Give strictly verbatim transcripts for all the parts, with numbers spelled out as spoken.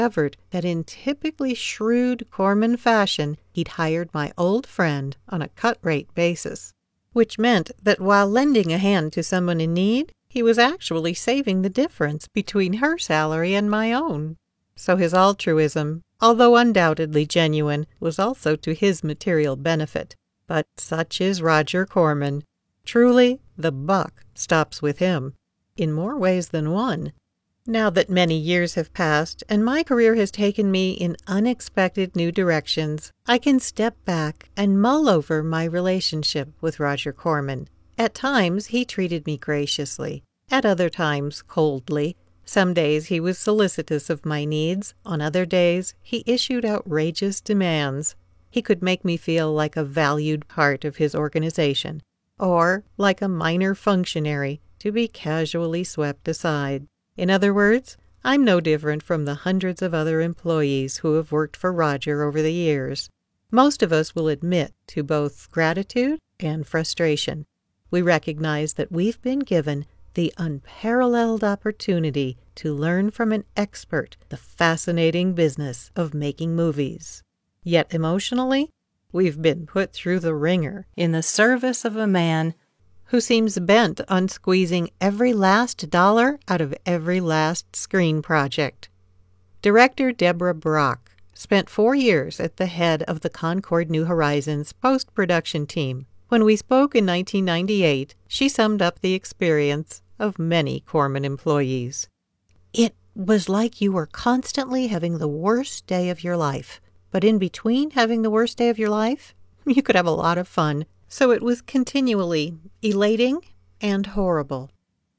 discovered that in typically shrewd Corman fashion, he'd hired my old friend on a cut-rate basis, which meant that while lending a hand to someone in need, he was actually saving the difference between her salary and my own. So his altruism, although undoubtedly genuine, was also to his material benefit. But such is Roger Corman. Truly, the buck stops with him, in more ways than one. Now that many years have passed and my career has taken me in unexpected new directions, I can step back and mull over my relationship with Roger Corman. At times, he treated me graciously. At other times, coldly. Some days he was solicitous of my needs. On other days, he issued outrageous demands. He could make me feel like a valued part of his organization, or like a minor functionary to be casually swept aside. In other words, I'm no different from the hundreds of other employees who have worked for Roger over the years. Most of us will admit to both gratitude and frustration. We recognize that we've been given the unparalleled opportunity to learn from an expert the fascinating business of making movies. Yet emotionally, we've been put through the ringer in the service of a man who seems bent on squeezing every last dollar out of every last screen project. Director Deborah Brock spent four years at the head of the Concord New Horizons post-production team. When we spoke in nineteen ninety-eight, she summed up the experience of many Corman employees. It was like you were constantly having the worst day of your life, but in between having the worst day of your life, you could have a lot of fun. So it was continually elating and horrible.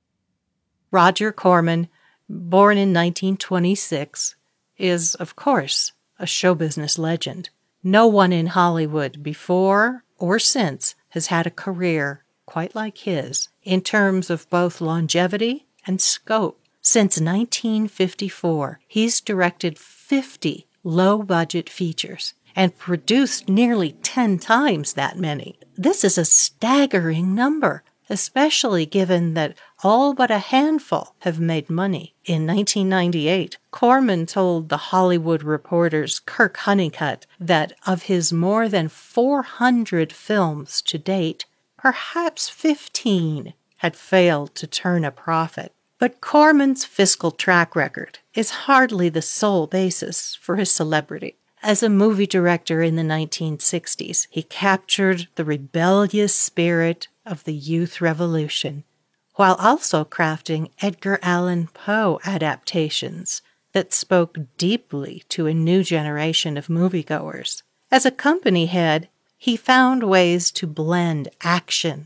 Roger Corman, born in nineteen twenty-six, is, of course, a show business legend. No one in Hollywood before or since has had a career quite like his in terms of both longevity and scope. Since nineteen fifty-four, he's directed fifty low-budget features and produced nearly ten times that many. This is a staggering number, especially given that all but a handful have made money. In nineteen ninety-eight, Corman told The Hollywood Reporter's Kirk Honeycutt that of his more than four hundred films to date, perhaps fifteen had failed to turn a profit. But Corman's fiscal track record is hardly the sole basis for his celebrity. As a movie director in the nineteen sixties, he captured the rebellious spirit of the youth revolution, while also crafting Edgar Allan Poe adaptations that spoke deeply to a new generation of moviegoers. As a company head, he found ways to blend action,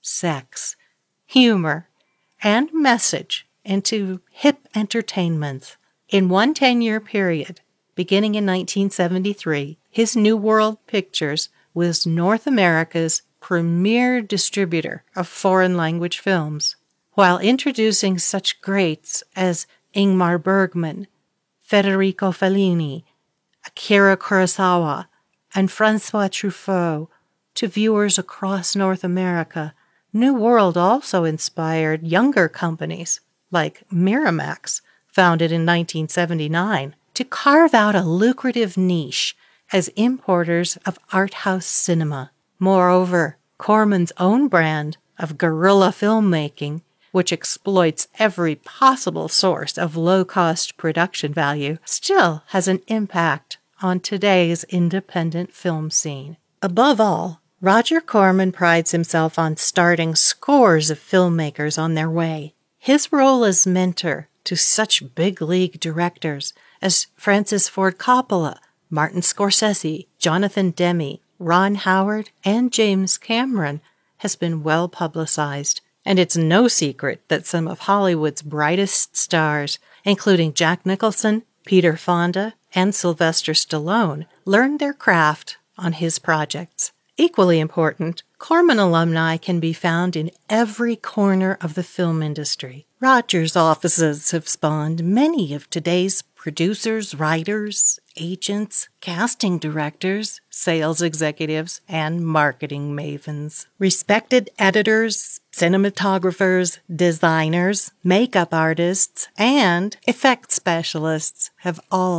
sex, humor, and message into hip entertainment. In one ten-year period, beginning in nineteen seventy-three, his New World Pictures was North America's premier distributor of foreign-language films, while introducing such greats as Ingmar Bergman, Federico Fellini, Akira Kurosawa, and François Truffaut to viewers across North America. New World also inspired younger companies like Miramax, founded in nineteen seventy-nine, to carve out a lucrative niche as importers of art house cinema. Moreover, Corman's own brand of guerrilla filmmaking, which exploits every possible source of low-cost production value, still has an impact on today's independent film scene. Above all, Roger Corman prides himself on starting scores of filmmakers on their way. His role as mentor to such big-league directors as Francis Ford Coppola, Martin Scorsese, Jonathan Demme, Ron Howard, and James Cameron has been well publicized, and it's no secret that some of Hollywood's brightest stars, including Jack Nicholson, Peter Fonda, and Sylvester Stallone, learned their craft on his projects. Equally important, Corman alumni can be found in every corner of the film industry. Roger's offices have spawned many of today's producers, writers, agents, casting directors, sales executives, and marketing mavens. Respected editors, cinematographers, designers, makeup artists, and effects specialists have all